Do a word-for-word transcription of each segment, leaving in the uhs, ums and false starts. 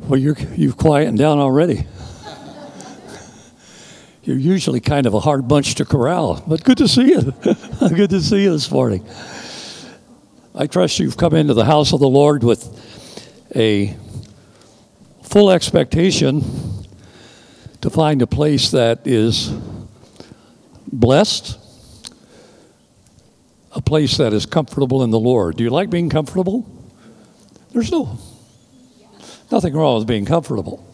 Well, you're, you've quietened down already. You're usually kind of a hard bunch to corral, but good to see you. Good to see you this morning. I trust you've come into the house of the Lord with a full expectation to find a place that is blessed, a place that is comfortable in the Lord. Do you like being comfortable? There's no, nothing wrong with being comfortable.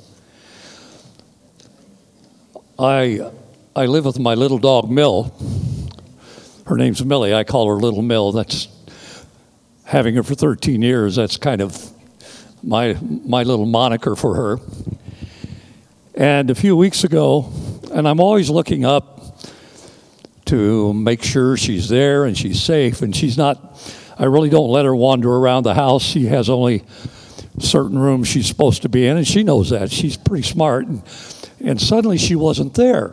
I I live with my little dog, Mill. Her name's Millie. I call her Little Mill. That's, having her for thirteen years, that's kind of my my little moniker for her. And a few weeks ago, and I'm always looking up to make sure she's there and she's safe, and she's not, I really don't let her wander around the house. She has only certain rooms she's supposed to be in, and she knows that. She's pretty smart. And, and suddenly she wasn't there.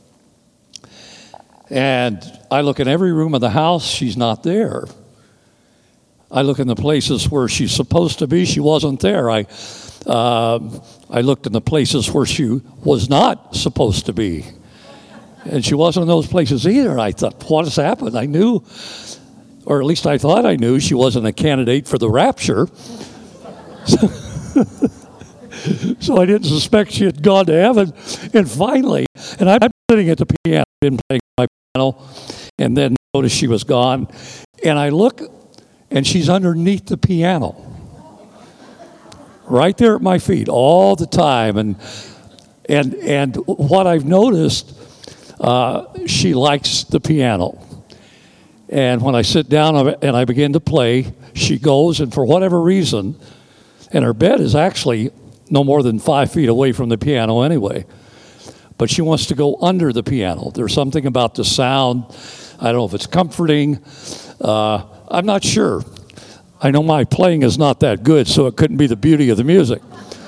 And I look in every room of the house, she's not there. I look in the places where she's supposed to be, she wasn't there. I, uh, I looked in the places where she was not supposed to be. And she wasn't in those places either. I thought, what has happened? I knew, or at least I thought I knew, she wasn't a candidate for the rapture. So, so I didn't suspect she had gone to heaven. And finally, and I'm sitting at the piano, been playing my piano, and then noticed she was gone. And I look, and she's underneath the piano, right there at my feet all the time. And and and what I've noticed, uh, she likes the piano. And when I sit down and I begin to play, she goes, and for whatever reason, and her bed is actually no more than five feet away from the piano anyway, but she wants to go under the piano. There's something about the sound. I don't know if it's comforting. Uh, I'm not sure. I know my playing is not that good, so it couldn't be the beauty of the music.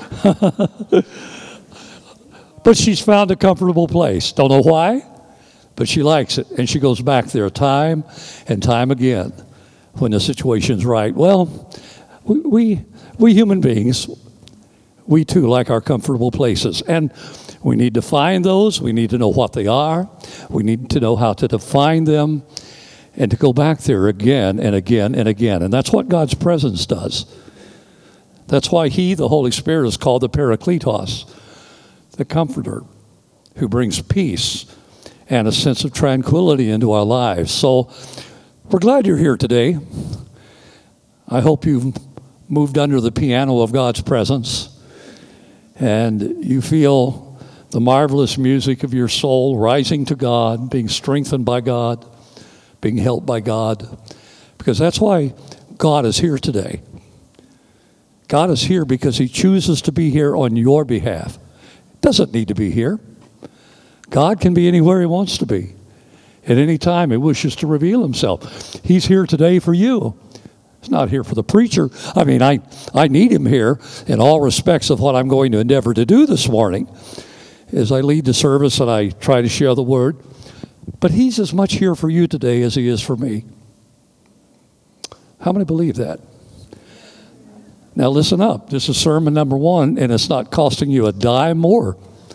But she's found a comfortable place. Don't know why, but she likes it, and she goes back there time and time again when the situation's right. Well, we we, we human beings, we too like our comfortable places, and we need to find those. We need to know what they are. We need to know how to define them and to go back there again and again and again. And that's what God's presence does. That's why He, the Holy Spirit, is called the Parakletos, the Comforter, who brings peace and a sense of tranquility into our lives. So we're glad you're here today. I hope you've moved under the piano of God's presence and you feel the marvelous music of your soul rising to God, being strengthened by God, being helped by God, because that's why God is here today. God is here because He chooses to be here on your behalf. Doesn't need to be here. God can be anywhere He wants to be. At any time He wishes to reveal Himself. He's here today for you. He's not here for the preacher. I mean, I, I need Him here in all respects of what I'm going to endeavor to do this morning as I lead the service and I try to share the Word. But He's as much here for you today as He is for me. How many believe that? Now listen up. This is sermon number one, and it's not costing you a dime more.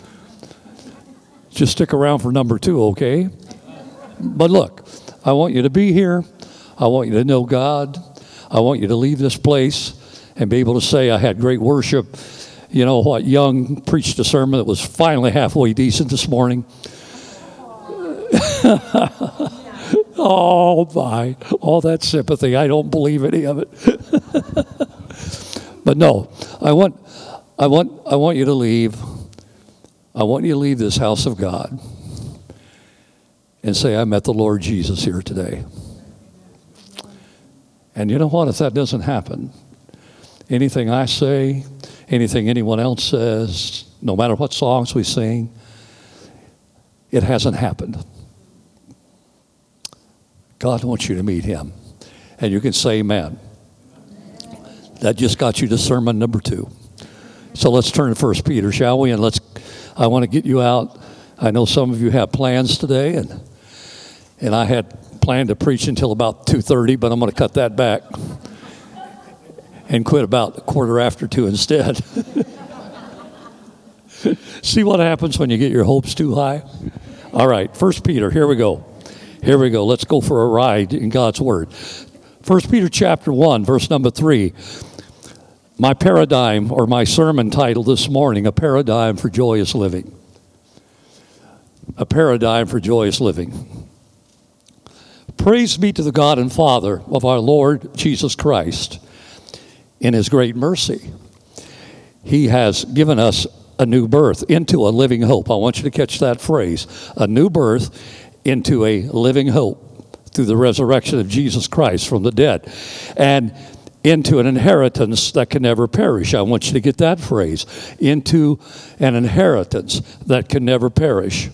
Just stick around for number two, okay? But look, I want you to be here. I want you to know God. I want you to leave this place and be able to say, I had great worship. You know what? Young preached a sermon that was finally halfway decent this morning. Oh, my. All that sympathy. I don't believe any of it. But no, I want, I want, I want you to leave. I want you to leave this house of God and say, I met the Lord Jesus here today. And you know what? If that doesn't happen, anything I say, anything anyone else says, no matter what songs we sing, it hasn't happened. God wants you to meet Him. And you can say amen. That just got you to sermon number two. So let's turn to First Peter, shall we? And let's, I want to get you out. I know some of you have plans today, and and I had planned to preach until about two thirty, but I'm going to cut that back and quit about a quarter after two instead. See what happens when you get your hopes too high? All right, First Peter, here we go. Here we go. Let's go for a ride in God's Word. First Peter chapter one, verse number three. My paradigm, or my sermon title this morning, A Paradigm for Joyous Living. A paradigm for joyous living. Praise be to the God and Father of our Lord Jesus Christ. In His great mercy, He has given us a new birth into a living hope. I want you to catch that phrase. A new birth into a living hope through the resurrection of Jesus Christ from the dead. And into an inheritance that can never perish. I want you to get that phrase. Into an inheritance that can never perish.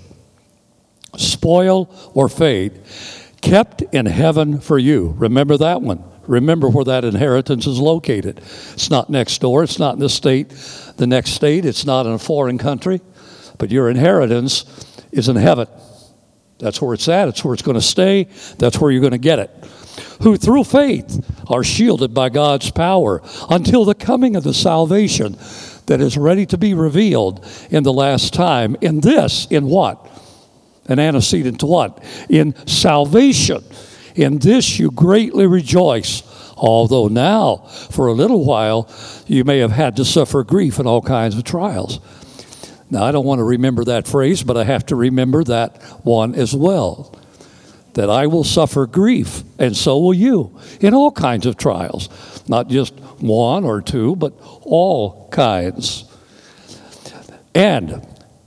Spoil or fade. Kept in heaven for you. Remember that one. Remember where that inheritance is located. It's not next door. It's not in the state, the next state. It's not in a foreign country. But your inheritance is in heaven. That's where it's at. It's where it's going to stay. That's where you're going to get it. Who through faith are shielded by God's power until the coming of the salvation that is ready to be revealed in the last time. In this, in what? An antecedent to what? In salvation. In this you greatly rejoice, although now, for a little while, you may have had to suffer grief in all kinds of trials. Now, I don't want to remember that phrase, but I have to remember that one as well. That I will suffer grief, and so will you, in all kinds of trials. Not just one or two, but all kinds. And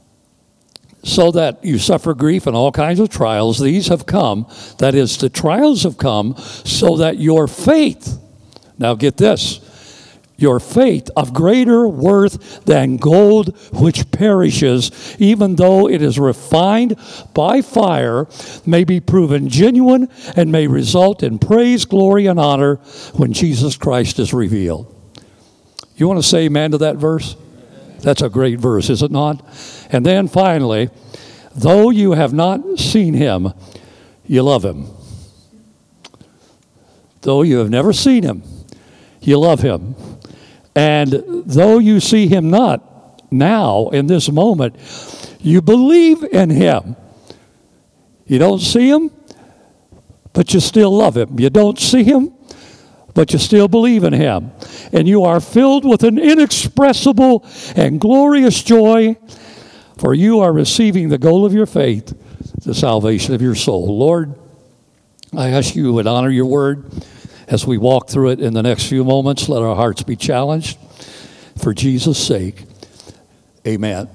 so that you suffer grief in all kinds of trials, these have come, that is, the trials have come, so that your faith, now get this, your faith of greater worth than gold which perishes, even though it is refined by fire, may be proven genuine and may result in praise, glory, and honor when Jesus Christ is revealed. You want to say amen to that verse? That's a great verse, is it not? And then finally, though you have not seen him, you love him. Though you have never seen him, you love him. And though you see him not now, in this moment, you believe in him. You don't see him, but you still love him. You don't see him, but you still believe in him. And you are filled with an inexpressible and glorious joy, for you are receiving the goal of your faith, the salvation of your soul. Lord, I ask you would honor your word as we walk through it in the next few moments. Let our hearts be challenged for Jesus' sake. Amen.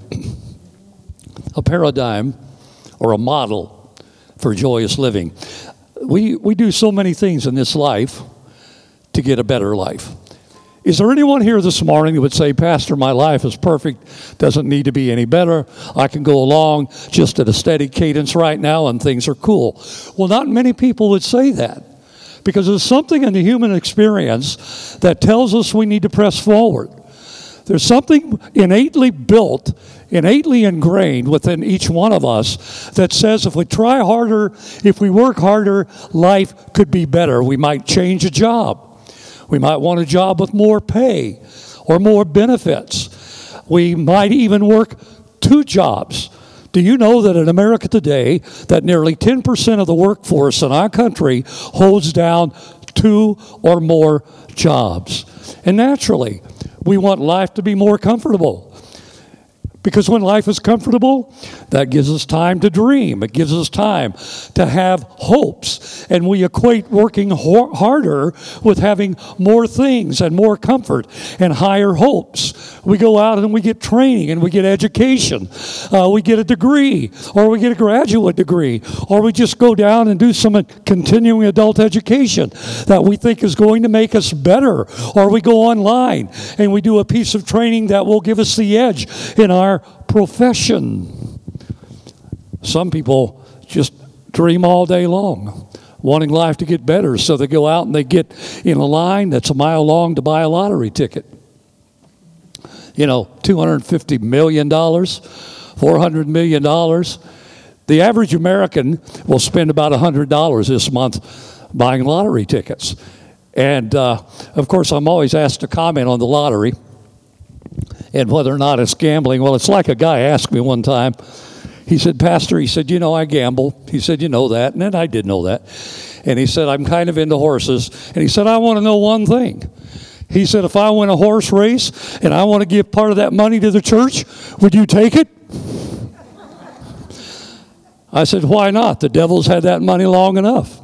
A paradigm or a model for joyous living. We, we do so many things in this life to get a better life. Is there anyone here this morning who would say, Pastor, my life is perfect, doesn't need to be any better. I can go along just at a steady cadence right now and things are cool. Well, not many people would say that, because there's something in the human experience that tells us we need to press forward. There's something innately built, innately ingrained within each one of us that says if we try harder, if we work harder, life could be better. We might change a job. We might want a job with more pay or more benefits. We might even work two jobs. Do you know that in America today, that nearly ten percent of the workforce in our country holds down two or more jobs? And naturally, we want life to be more comfortable. Because when life is comfortable, that gives us time to dream. It gives us time to have hopes. And we equate working ho- harder with having more things and more comfort and higher hopes. We go out and we get training and we get education. Uh, we get a degree, or we get a graduate degree, or we just go down and do some continuing adult education that we think is going to make us better. Or we go online and we do a piece of training that will give us the edge in our profession. Some people just dream all day long, wanting life to get better, so they go out and they get in a line that's a mile long to buy a lottery ticket. You know, two hundred fifty million dollars, four hundred million dollars. The average American will spend about one hundred dollars this month buying lottery tickets. And, uh, of course, I'm always asked to comment on the lottery. and whether or not it's gambling. Well, it's like a guy asked me one time. He said, Pastor, he said, you know, I gamble. He said, you know that. And then I did know that. And he said, I'm kind of into horses. And he said, I want to know one thing. He said, if I win a horse race and I want to give part of that money to the church, would you take it? I said, why not? The devil's had that money long enough.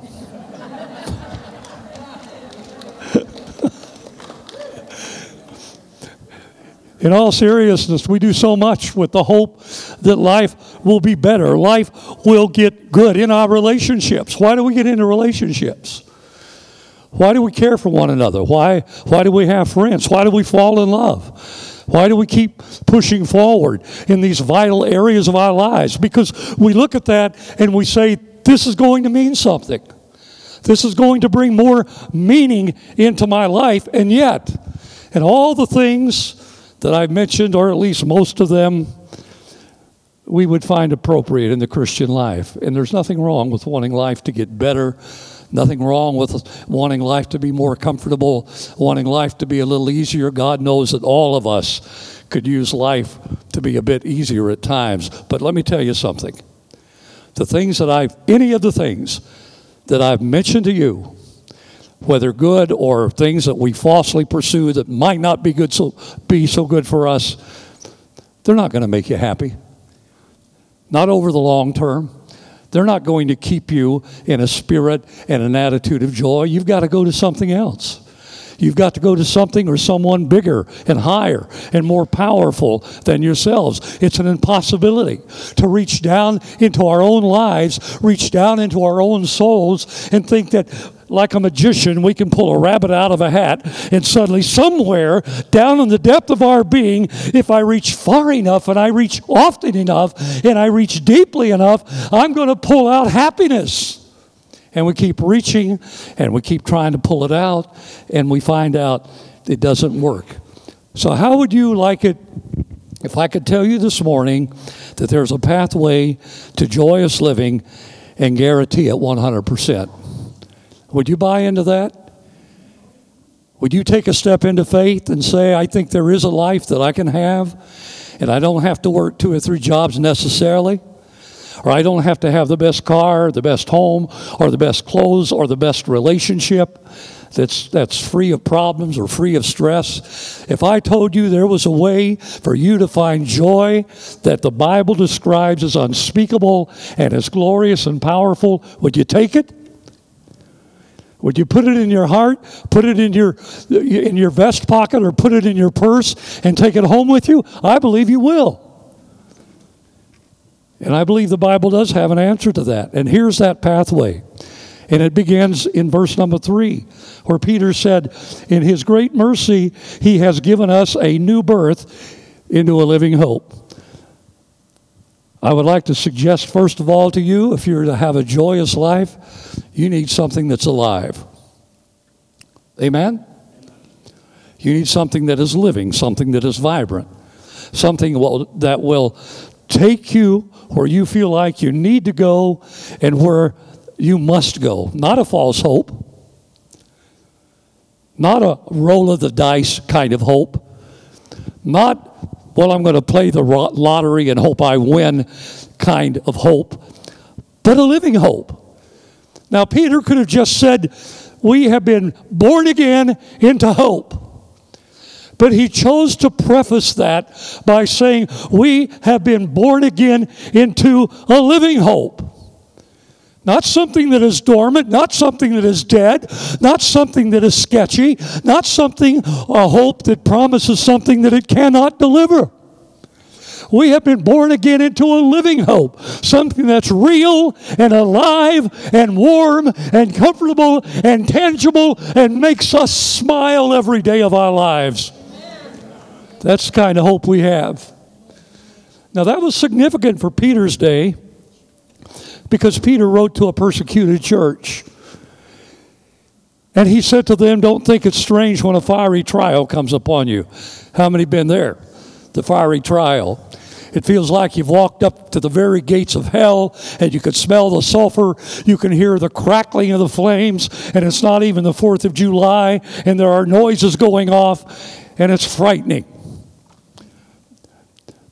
In all seriousness, we do so much with the hope that life will be better. Life will get good in our relationships. Why do we get into relationships? Why do we care for one another? Why, why do we have friends? Why do we fall in love? Why do we keep pushing forward in these vital areas of our lives? Because we look at that and we say, this is going to mean something. This is going to bring more meaning into my life. And yet, and all the things that I've mentioned, or at least most of them, we would find appropriate in the Christian life. And there's nothing wrong with wanting life to get better, nothing wrong with wanting life to be more comfortable, wanting life to be a little easier. God knows that all of us could use life to be a bit easier at times. But let me tell you something. The things that I've, any of the things that I've mentioned to you, whether good or things that we falsely pursue that might not be good, so be so good for us, they're not going to make you happy. Not over the long term. They're not going to keep you in a spirit and an attitude of joy. You've got to go to something else. You've got to go to something or someone bigger and higher and more powerful than yourselves. It's an impossibility to reach down into our own lives, reach down into our own souls, and think that like a magician, we can pull a rabbit out of a hat, and suddenly somewhere down in the depth of our being, if I reach far enough and I reach often enough and I reach deeply enough, I'm going to pull out happiness. And we keep reaching and we keep trying to pull it out, and we find out it doesn't work. So how would you like it if I could tell you this morning that there's a pathway to joyous living and guarantee it one hundred percent? Would you buy into that? Would you take a step into faith and say, I think there is a life that I can have, and I don't have to work two or three jobs necessarily, or I don't have to have the best car, the best home, or the best clothes, or the best relationship that's that's free of problems or free of stress. If I told you there was a way for you to find joy that the Bible describes as unspeakable and as glorious and powerful, would you take it? Would you put it in your heart, put it in your in your vest pocket, or put it in your purse and take it home with you? I believe you will. And I believe the Bible does have an answer to that. And here's that pathway. And it begins in verse number three, where Peter said, in his great mercy, he has given us a new birth into a living hope. I would like to suggest, first of all, to you, if you're to have a joyous life, you need something that's alive. Amen? You need something that is living, something that is vibrant, something will, that will take you where you feel like you need to go and where you must go. Not a false hope, not a roll of the dice kind of hope, not, well, I'm going to play the lottery and hope I win kind of hope, but a living hope. Now, Peter could have just said, we have been born again into hope. But he chose to preface that by saying, we have been born again into a living hope. Not something that is dormant, not something that is dead, not something that is sketchy, not something, a hope that promises something that it cannot deliver. We have been born again into a living hope, something that's real and alive and warm and comfortable and tangible and makes us smile every day of our lives. That's the kind of hope we have. Now, that was significant for Peter's day because Peter wrote to a persecuted church. And he said to them, don't think it's strange when a fiery trial comes upon you. How many been there? The fiery trial. It feels like you've walked up to the very gates of hell and you could smell the sulfur. You can hear the crackling of the flames, and it's not even the fourth of July, and there are noises going off, and it's frightening.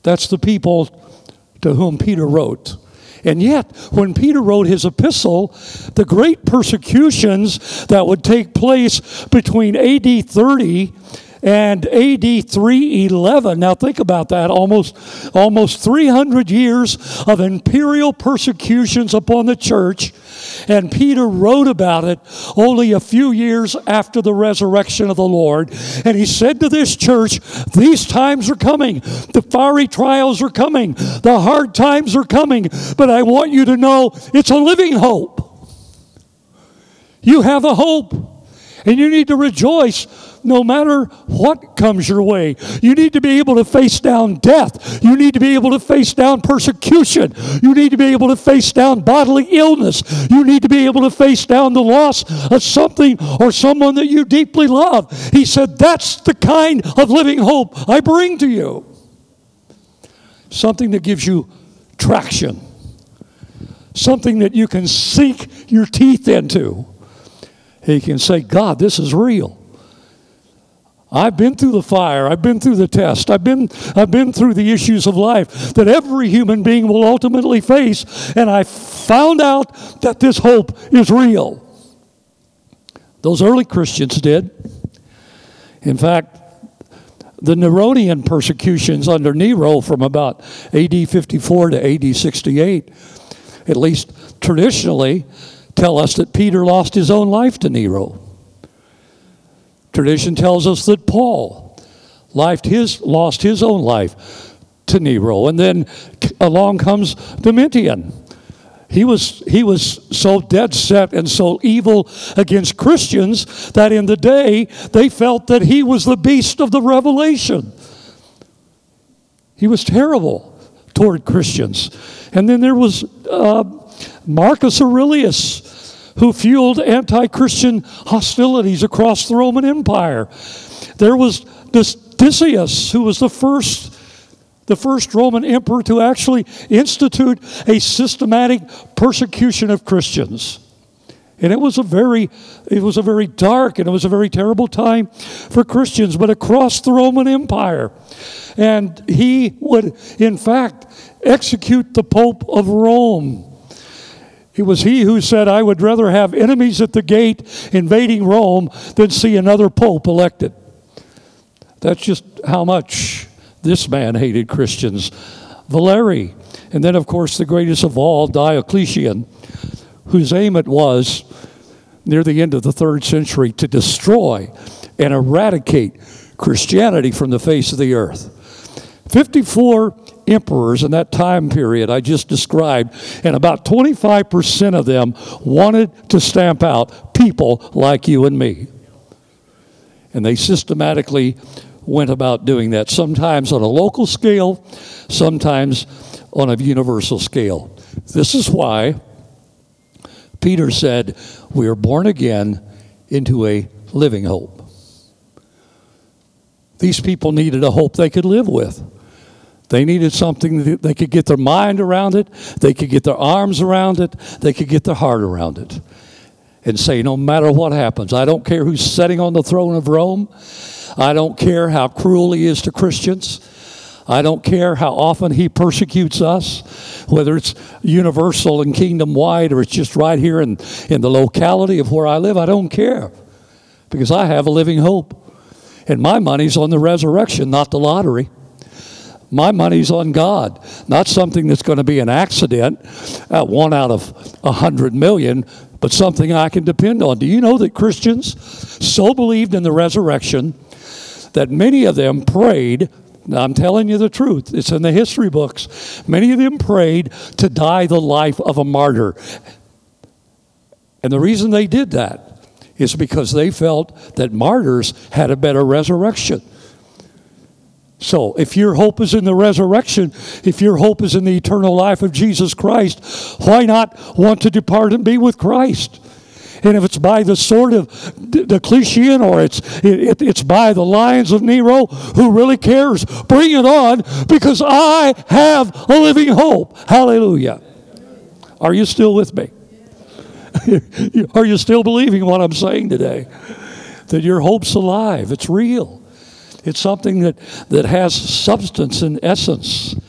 That's the people to whom Peter wrote. And yet, when Peter wrote his epistle, the great persecutions that would take place between A D thirty and A D three eleven, now think about that, almost, almost three hundred years of imperial persecutions upon the church, and Peter wrote about it only a few years after the resurrection of the Lord. And he said to this church, these times are coming. The fiery trials are coming. The hard times are coming. But I want you to know it's a living hope. You have a hope. And you need to rejoice no matter what comes your way. You need to be able to face down death. You need to be able to face down persecution. You need to be able to face down bodily illness. You need to be able to face down the loss of something or someone that you deeply love. He said, that's the kind of living hope I bring to you. Something that gives you traction. Something that you can sink your teeth into. He can say, God, this is real. I've been through the fire. I've been through the test. I've been, I've been through the issues of life that every human being will ultimately face, and I found out that this hope is real. Those early Christians did. In fact, the Neronian persecutions under Nero from about A D fifty-four to A D sixty-eight, at least traditionally, tell us that Peter lost his own life to Nero. Tradition tells us that Paul lost his, lost his own life to Nero. And then along comes Domitian. He was, he was so dead set and so evil against Christians that in the day they felt that he was the beast of the Revelation. He was terrible toward Christians. And then there was uh, Marcus Aurelius, who fueled anti-Christian hostilities across the Roman Empire. There was Decius, who was the first the first Roman emperor to actually institute a systematic persecution of Christians. And it was a very it was a very dark and it was a very terrible time for Christians, but across the Roman Empire. And he would, in fact, execute the Pope of Rome. It was he who said, I would rather have enemies at the gate invading Rome than see another pope elected. That's just how much this man hated Christians. Valerian, and then of course the greatest of all, Diocletian, whose aim it was, near the end of the third century, to destroy and eradicate Christianity from the face of the earth. fifty-four emperors in that time period I just described, and about twenty-five percent of them wanted to stamp out people like you and me. And they systematically went about doing that, sometimes on a local scale, sometimes on a universal scale. This is why Peter said, we are born again into a living hope. These people needed a hope they could live with. They needed something that they could get their mind around it, they could get their arms around it, they could get their heart around it. And say, no matter what happens, I don't care who's sitting on the throne of Rome. I don't care how cruel he is to Christians. I don't care how often he persecutes us, whether it's universal and kingdom-wide or it's just right here in, in the locality of where I live. I don't care, because I have a living hope. And my money's on the resurrection, not the lottery. My money's on God, not something that's going to be an accident, uh, one out of a hundred million, but something I can depend on. Do you know that Christians so believed in the resurrection that many of them prayed? Now, I'm telling you the truth. It's in the history books. Many of them prayed to die the life of a martyr. And the reason they did that is because they felt that martyrs had a better resurrection. So if your hope is in the resurrection, if your hope is in the eternal life of Jesus Christ, why not want to depart and be with Christ? And if it's by the sword of Diocletian or it's it, it's by the lions of Nero, who really cares? Bring it on, because I have a living hope. Hallelujah. Are you still with me? Are you still believing what I'm saying today? That your hope's alive. It's real. It's something that, that has substance and essence.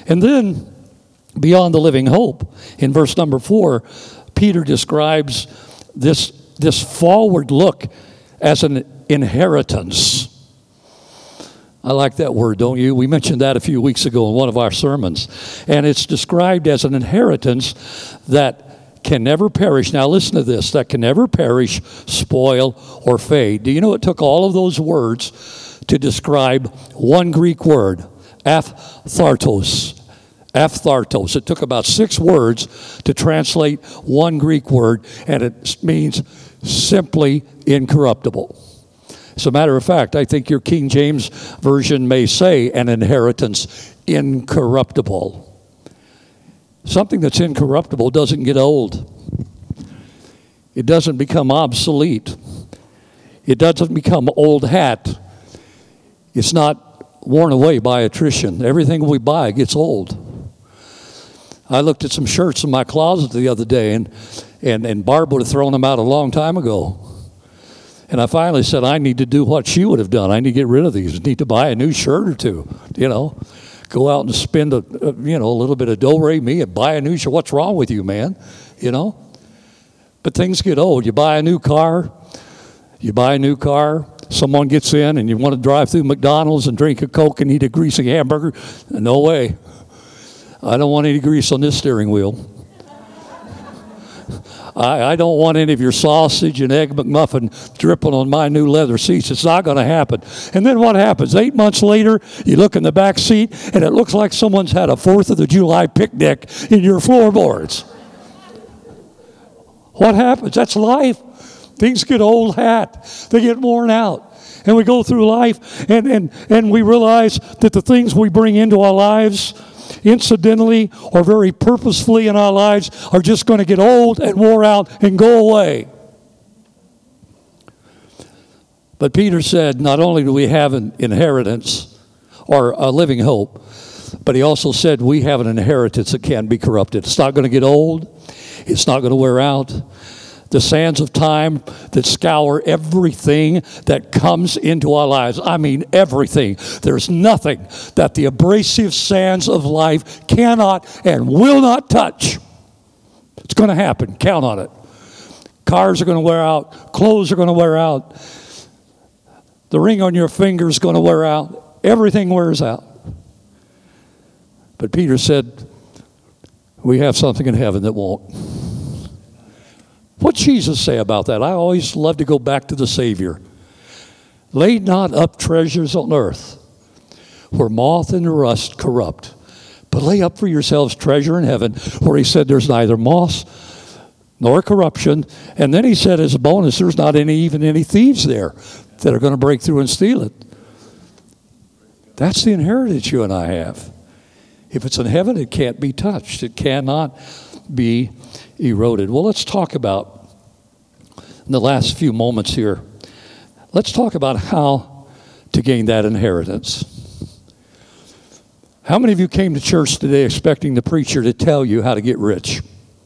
And then, beyond the living hope, in verse number four, Peter describes this, this forward look as an inheritance. I like that word, don't you? We mentioned that a few weeks ago in one of our sermons. And it's described as an inheritance that can never perish. Now listen to this, that can never perish, spoil, or fade. Do you know it took all of those words to describe one Greek word, aphthartos. Aphthartos. It took about six words to translate one Greek word, and it means simply incorruptible. As a matter of fact, I think your King James Version may say an inheritance incorruptible. Something that's incorruptible doesn't get old. It doesn't become obsolete. It doesn't become old hat. It's not worn away by attrition. Everything we buy gets old. I looked at some shirts in my closet the other day, and, and, and Barb would have thrown them out a long time ago. And I finally said, I need to do what she would have done. I need to get rid of these. I need to buy a new shirt or two, you know. Go out and spend, a, a you know, a little bit of do-re-mi and buy a new shirt. What's wrong with you, man? You know? But things get old. You buy a new car. You buy a new car. Someone gets in and you want to drive through McDonald's and drink a Coke and eat a greasy hamburger. No way. I don't want any grease on this steering wheel. I, I don't want any of your sausage and egg McMuffin dripping on my new leather seats. It's not going to happen. And then what happens? Eight months later, you look in the back seat, and it looks like someone's had a fourth of the July picnic in your floorboards. What happens? That's life. Things get old hat. They get worn out. And we go through life, and, and, and we realize that the things we bring into our lives incidentally or very purposefully in our lives are just going to get old and wore out and go away. But Peter said, not only do we have an inheritance or a living hope, but he also said we have an inheritance that can't be corrupted. It's not going to get old. It's not going to wear out. The sands of time that scour everything that comes into our lives. I mean everything. There's nothing that the abrasive sands of life cannot and will not touch. It's going to happen. Count on it. Cars are going to wear out. Clothes are going to wear out. The ring on your finger is going to wear out. Everything wears out. But Peter said, we have something in heaven that won't. What'd Jesus say about that? I always love to go back to the Savior. Lay not up treasures on earth, where moth and rust corrupt, but lay up for yourselves treasure in heaven, where he said there's neither moth nor corruption. And then he said as a bonus, there's not any even any thieves there that are going to break through and steal it. That's the inheritance you and I have. If it's in heaven, it can't be touched. It cannot be eroded. Well, let's talk about, in the last few moments here, let's talk about how to gain that inheritance. How many of you came to church today expecting the preacher to tell you how to get rich?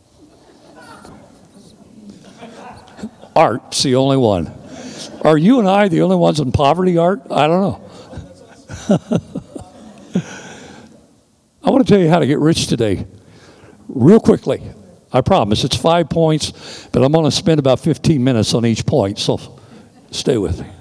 Art's the only one. Are you and I the only ones in poverty, Art? I don't know. I want to tell you how to get rich today, real quickly. I promise. It's five points, but I'm going to spend about fifteen minutes on each point, so stay with me.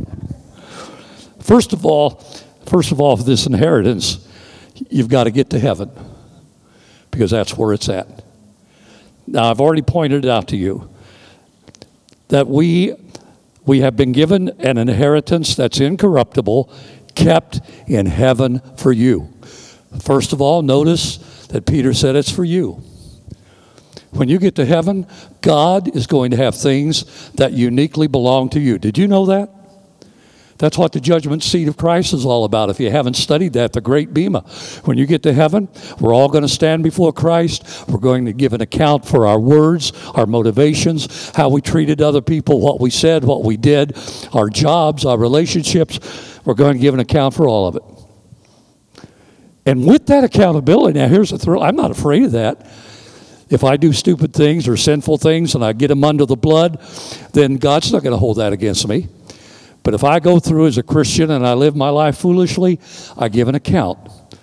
First of all, first of all, for this inheritance, you've got to get to heaven, because that's where it's at. Now, I've already pointed it out to you that we we have been given an inheritance that's incorruptible, kept in heaven for you. First of all, notice that Peter said it's for you. When you get to heaven, God is going to have things that uniquely belong to you. Did you know that? That's what the judgment seat of Christ is all about. If you haven't studied that, the great bema. When you get to heaven, we're all going to stand before Christ. We're going to give an account for our words, our motivations, how we treated other people, what we said, what we did, our jobs, our relationships. We're going to give an account for all of it. And with that accountability, now here's the thrill. I'm not afraid of that. If I do stupid things or sinful things and I get them under the blood, then God's not going to hold that against me. But if I go through as a Christian and I live my life foolishly, I give an account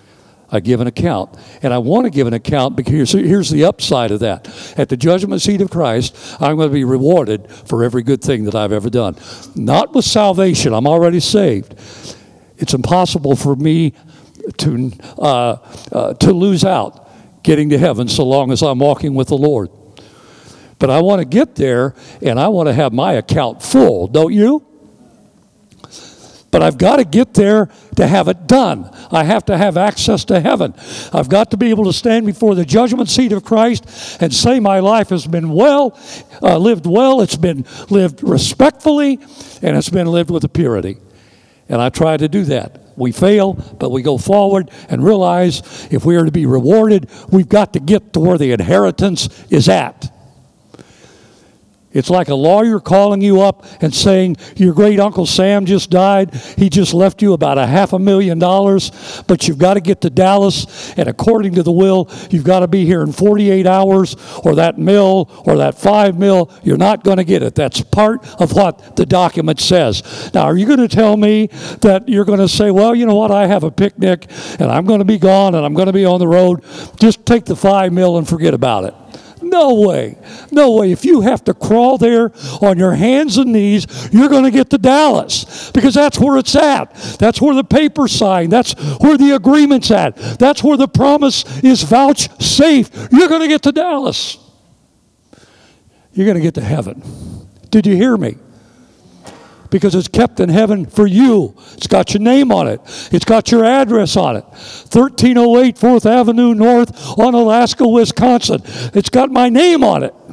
I give an account. And I want to give an account because here's the upside of that. At the judgment seat of Christ, I'm going to be rewarded for every good thing that I've ever done. Not with salvation. I'm already saved. It's impossible for me to, uh, uh, to lose out getting to heaven so long as I'm walking with the Lord. But I want to get there, and I want to have my account full, don't you? But I've got to get there to have it done. I have to have access to heaven. I've got to be able to stand before the judgment seat of Christ and say my life has been well, uh, lived well, it's been lived respectfully, and it's been lived with a purity. And I try to do that. We fail, but we go forward and realize if we are to be rewarded, we've got to get to where the inheritance is at. It's like a lawyer calling you up and saying, your great Uncle Sam just died. He just left you about a half a million dollars, but you've got to get to Dallas, and according to the will, you've got to be here in forty-eight hours, or that mill, or that five mil, you're not going to get it. That's part of what the document says. Now, are you going to tell me that you're going to say, well, you know what, I have a picnic, and I'm going to be gone, and I'm going to be on the road. Just take the five mil and forget about it. No way. No way. If you have to crawl there on your hands and knees, you're going to get to Dallas because that's where it's at. That's where the paper's signed. That's where the agreement's at. That's where the promise is vouchsafed. You're going to get to Dallas. You're going to get to heaven. Did you hear me? Because it's kept in heaven for you. It's got your name on it. It's got your address on it. thirteen oh eight fourth Avenue North, Onalaska, Wisconsin. It's got my name on it.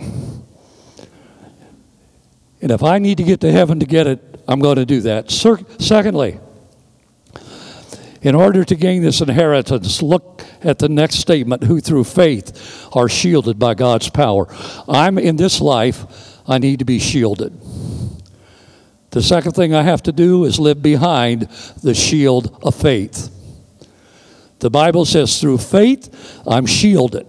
And if I need to get to heaven to get it, I'm going to do that. Secondly, in order to gain this inheritance, look at the next statement, who through faith are shielded by God's power. I'm in this life, I need to be shielded. The second thing I have to do is live behind the shield of faith. The Bible says through faith, I'm shielded.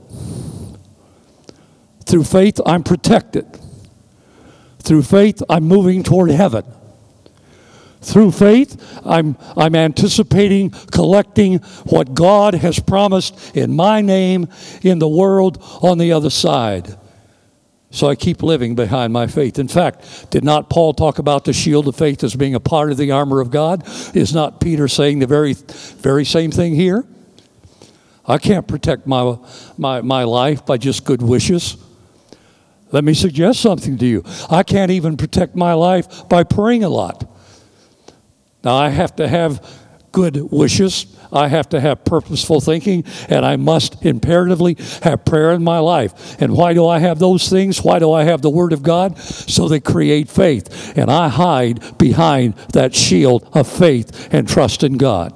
Through faith, I'm protected. Through faith, I'm moving toward heaven. Through faith, I'm, I'm anticipating collecting what God has promised in my name in the world on the other side. So I keep living behind my faith. In fact, did not Paul talk about the shield of faith as being a part of the armor of God? Is not Peter saying the very, very same thing here? I can't protect my, my, my life by just good wishes. Let me suggest something to you. I can't even protect my life by praying a lot. Now, I have to have good wishes. I have to have purposeful thinking, and I must imperatively have prayer in my life. And why do I have those things? Why do I have the Word of God? So they create faith. And I hide behind that shield of faith and trust in God.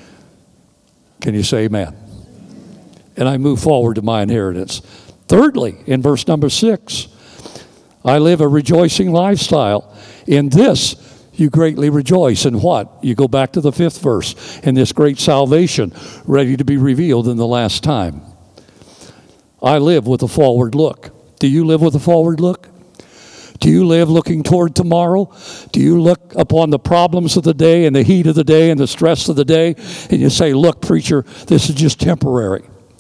Can you say amen? And I move forward to my inheritance. Thirdly, in verse number six, I live a rejoicing lifestyle. In this, you greatly rejoice. In what? You go back to the fifth verse. In this great salvation, ready to be revealed in the last time. I live with a forward look. Do you live with a forward look? Do you live looking toward tomorrow? Do you look upon the problems of the day and the heat of the day and the stress of the day, and you say, look, preacher, this is just temporary?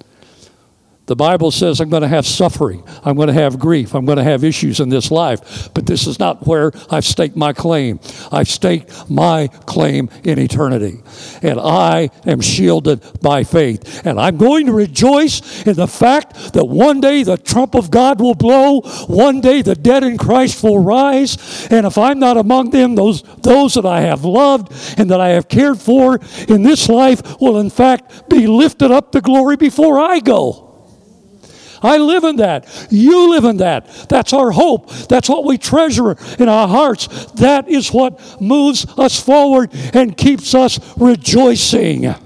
The Bible says I'm going to have suffering. I'm going to have grief. I'm going to have issues in this life. But this is not where I've staked my claim. I've staked my claim in eternity. And I am shielded by faith. And I'm going to rejoice in the fact that one day the trump of God will blow. One day the dead in Christ will rise. And if I'm not among them, those, those that I have loved and that I have cared for in this life will in fact be lifted up to glory before I go. I live in that. You live in that. That's our hope. That's what we treasure in our hearts. That is what moves us forward and keeps us rejoicing.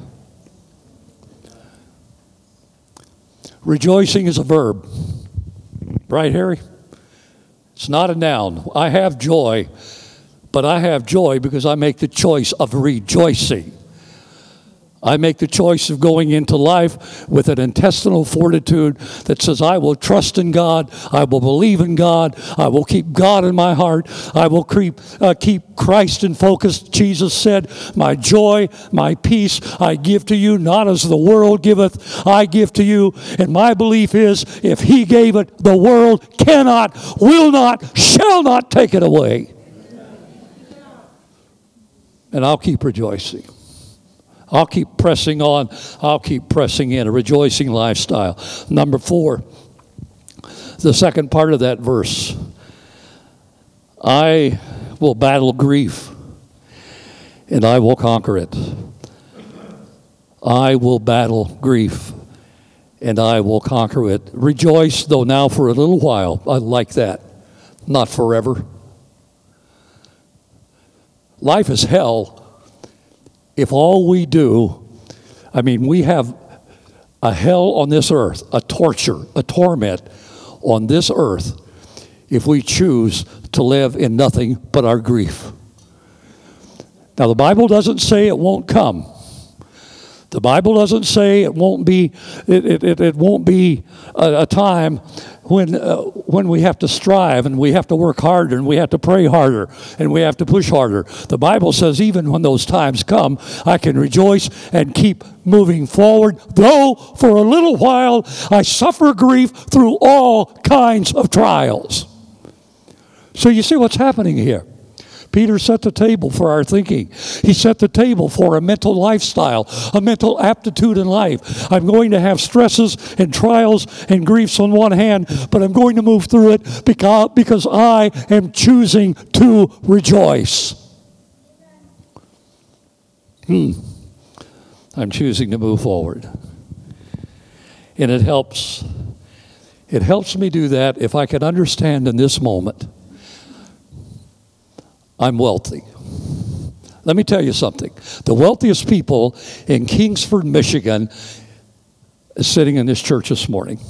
Rejoicing is a verb. Right, Harry? It's not a noun. I have joy, but I have joy because I make the choice of rejoicing. I make the choice of going into life with an intestinal fortitude that says, I will trust in God, I will believe in God, I will keep God in my heart, I will keep, uh, keep Christ in focus. Jesus said, my joy, my peace I give to you, not as the world giveth, I give to you. And my belief is, if he gave it, the world cannot, will not, shall not take it away. And I'll keep rejoicing. I'll keep pressing on. I'll keep pressing in. A rejoicing lifestyle. Number four, the second part of that verse. I will battle grief, and I will conquer it. I will battle grief, and I will conquer it. Rejoice, though now for a little while. I like that. Not forever. Life is hell. If all we do, I mean, we have a hell on this earth, a torture, a torment on this earth if we choose to live in nothing but our grief. Now, the Bible doesn't say it won't come. The Bible doesn't say it won't be, it, it, it won't be a, a time when uh, when we have to strive and we have to work harder and we have to pray harder and we have to push harder. The Bible says even when those times come, I can rejoice and keep moving forward, though for a little while I suffer grief through all kinds of trials. So you see what's happening here. Peter set the table for our thinking. He set the table for a mental lifestyle, a mental aptitude in life. I'm going to have stresses and trials and griefs on one hand, but I'm going to move through it because, because I am choosing to rejoice. Hmm. I'm choosing to move forward. And it helps. It helps me do that if I can understand in this moment I'm wealthy. Let me tell you something. The wealthiest people in Kingsford, Michigan, is sitting in this church this morning.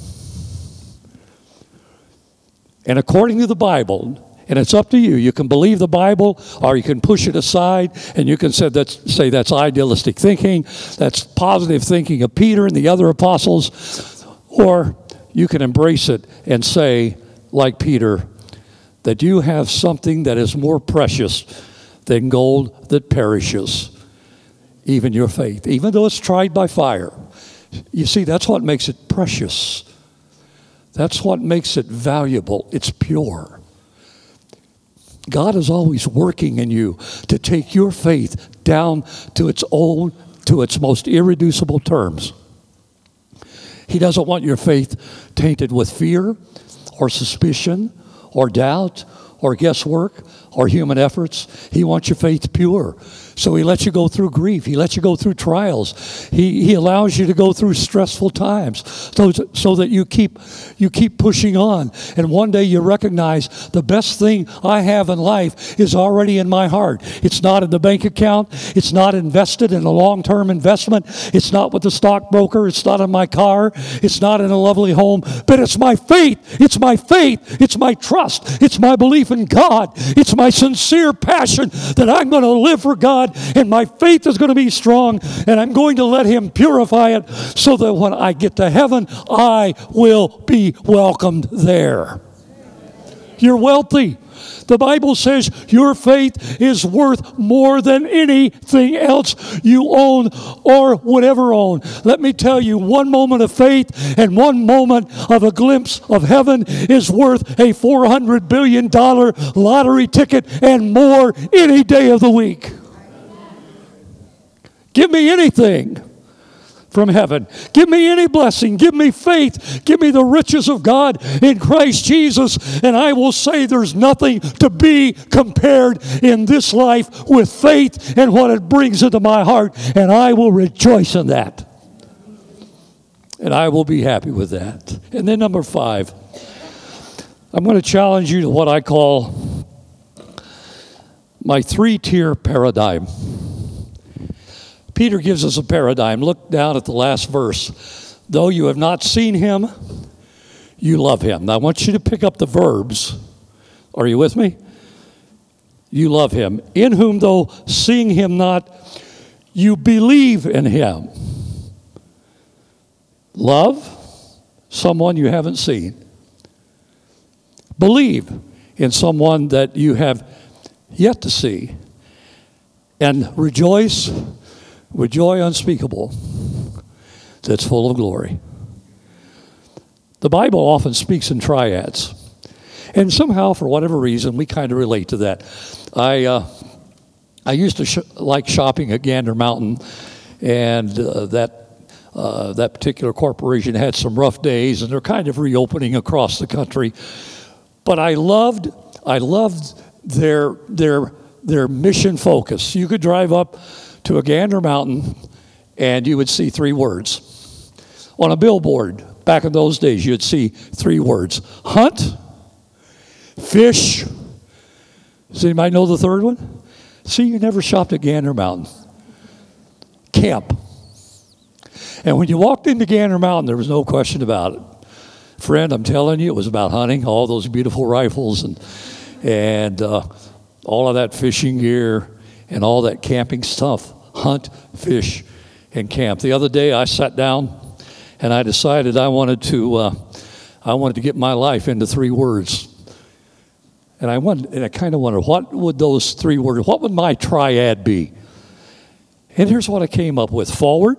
And according to the Bible, and it's up to you, you can believe the Bible or you can push it aside and you can say that's, say that's idealistic thinking, that's positive thinking of Peter and the other apostles, or you can embrace it and say, like Peter, that you have something that is more precious than gold that perishes, even your faith, even though it's tried by fire. You see, that's what makes it precious. That's what makes it valuable. It's pure. God is always working in you to take your faith down to its own, to its most irreducible terms. He doesn't want your faith tainted with fear or suspicion or doubt, or guesswork, or human efforts. He wants your faith pure. So he lets you go through grief. He lets you go through trials. He he allows you to go through stressful times so, so that you keep you keep pushing on. And one day you recognize the best thing I have in life is already in my heart. It's not in the bank account. It's not invested in a long-term investment. It's not with the stockbroker. It's not in my car. It's not in a lovely home. But it's my faith. It's my faith. It's my trust. It's my belief in God. It's my sincere passion that I'm going to live for God, and my faith is going to be strong, and I'm going to let Him purify it so that when I get to heaven, I will be welcomed there. You're wealthy. The Bible says your faith is worth more than anything else you own or would ever own. Let me tell you, one moment of faith and one moment of a glimpse of heaven is worth a four hundred billion dollars lottery ticket and more any day of the week. Give me anything from heaven. Give me any blessing. Give me faith. Give me the riches of God in Christ Jesus. And I will say there's nothing to be compared in this life with faith and what it brings into my heart. And I will rejoice in that. And I will be happy with that. And then number five, I'm going to challenge you to what I call my three-tier paradigm. Peter gives us a paradigm. Look down at the last verse. Though you have not seen him, you love him. Now I want you to pick up the verbs. Are you with me? You love him. In whom, though seeing him not, You believe in him. Love someone you haven't seen. Believe in someone that you have yet to see. And rejoice with joy unspeakable that's full of glory. The Bible often speaks in triads. And somehow, for whatever reason, we kind of relate to that. I uh, I used to sh- like shopping at Gander Mountain, and uh, that uh, that particular corporation had some rough days, and they're kind of reopening across the country. But I loved I loved their their their mission focus. You could drive up to a Gander Mountain, and you would see three words on a billboard. Back in those days, you'd see three words: hunt, fish. Does anybody know the third one? See, you never shopped at Gander Mountain. Camp. And when you walked into Gander Mountain, there was no question about it. Friend, I'm telling you, it was about hunting, all those beautiful rifles and and uh, all of that fishing gear and all that camping stuff. Hunt, fish, and camp. The other day, I sat down and I decided I wanted to uh, I wanted to get my life into three words. And I wondered, and I kind of wondered, what would those three words, what would my triad be? And here's what I came up with: forward,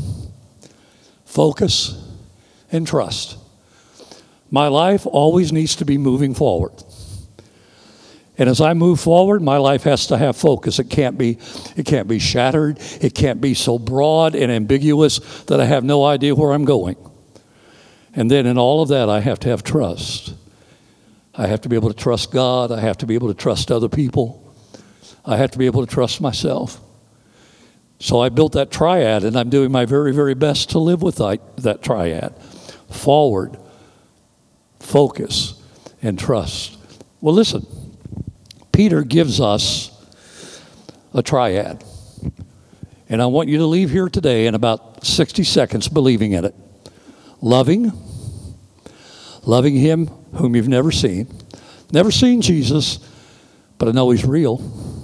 focus, and trust. My life always needs to be moving forward. And as I move forward, my life has to have focus. It can't be, it can't be shattered. It can't be so broad and ambiguous that I have no idea where I'm going. And then in all of that, I have to have trust. I have to be able to trust God. I have to be able to trust other people. I have to be able to trust myself. So I built that triad, and I'm doing my very, very best to live with that, that triad. Forward, focus, and trust. Well, listen. Peter gives us a triad. And I want you to leave here today in about sixty seconds believing in it. Loving, loving him whom you've never seen. Never seen Jesus, but I know he's real.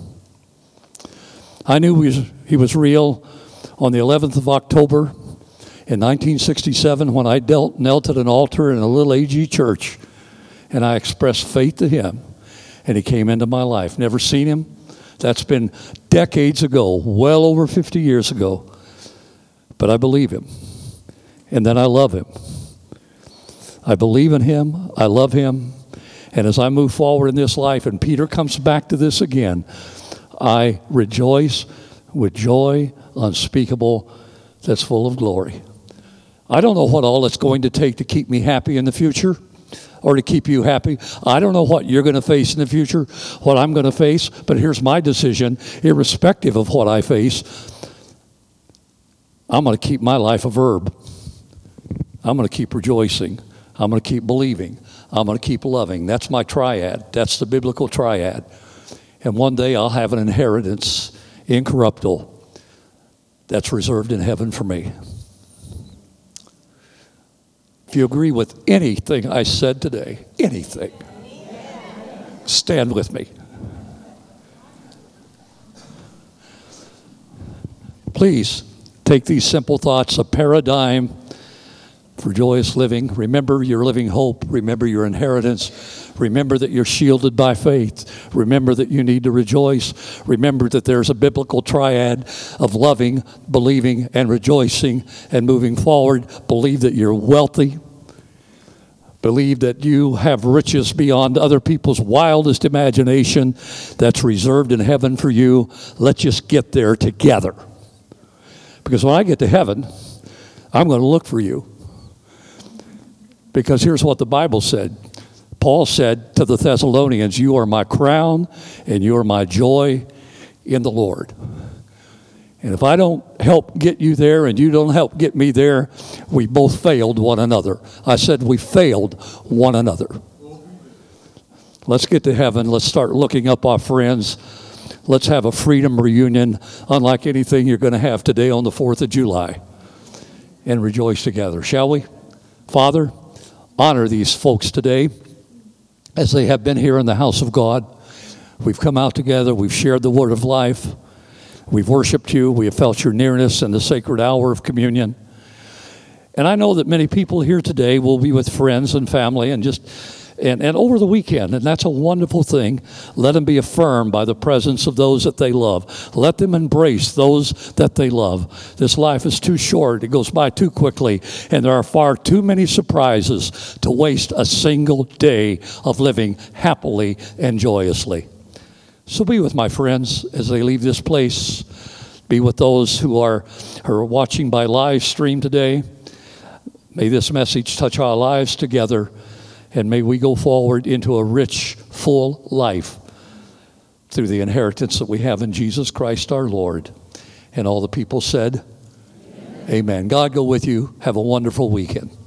I knew he was, he was real on the eleventh of October in nineteen sixty-seven when I dealt, knelt at an altar in a little A G church, and I expressed faith to him. And he came into my life. Never seen him. That's been decades ago, well over fifty years ago. But I believe him. And then I love him. I believe in him. I love him. And as I move forward in this life, and Peter comes back to this again, I rejoice with joy unspeakable that's full of glory. I don't know what all it's going to take to keep me happy in the future, or to keep you happy. I don't know what you're going to face in the future, what I'm going to face, but here's my decision. Irrespective of what I face, I'm going to keep my life a verb. I'm going to keep rejoicing. I'm going to keep believing. I'm going to keep loving. That's my triad. That's the biblical triad. And one day I'll have an inheritance, incorruptible, that's reserved in heaven for me. If you agree with anything I said today, anything, stand with me. Please take these simple thoughts, a paradigm for joyous living. Remember your living hope. Remember your inheritance. Remember that you're shielded by faith. Remember that you need to rejoice. Remember that there's a biblical triad of loving, believing, and rejoicing and moving forward. Believe that you're wealthy. Believe that you have riches beyond other people's wildest imagination that's reserved in heaven for you. Let's just get there together. Because when I get to heaven, I'm going to look for you. Because here's what the Bible said. Paul said to the Thessalonians, you are my crown and you are my joy in the Lord. And if I don't help get you there and you don't help get me there, we both failed one another. I said we failed one another. Let's get to heaven. Let's start looking up our friends. Let's have a freedom reunion unlike anything you're going to have today on the fourth of July. And rejoice together, shall we? Father, honor these folks today as they have been here in the house of God. We've come out together. We've shared the word of life. We've worshiped you. We have felt your nearness in the sacred hour of communion. And I know that many people here today will be with friends and family and just and, and over the weekend, and that's a wonderful thing. Let them be affirmed by the presence of those that they love. Let them embrace those that they love. This life is too short. It goes by too quickly, and there are far too many surprises to waste a single day of living happily and joyously. So be with my friends as they leave this place. Be with those who are, who are watching by live stream today. May this message touch our lives together, and may we go forward into a rich, full life through the inheritance that we have in Jesus Christ our Lord. And all the people said, Amen. Amen. God go with you. Have a wonderful weekend.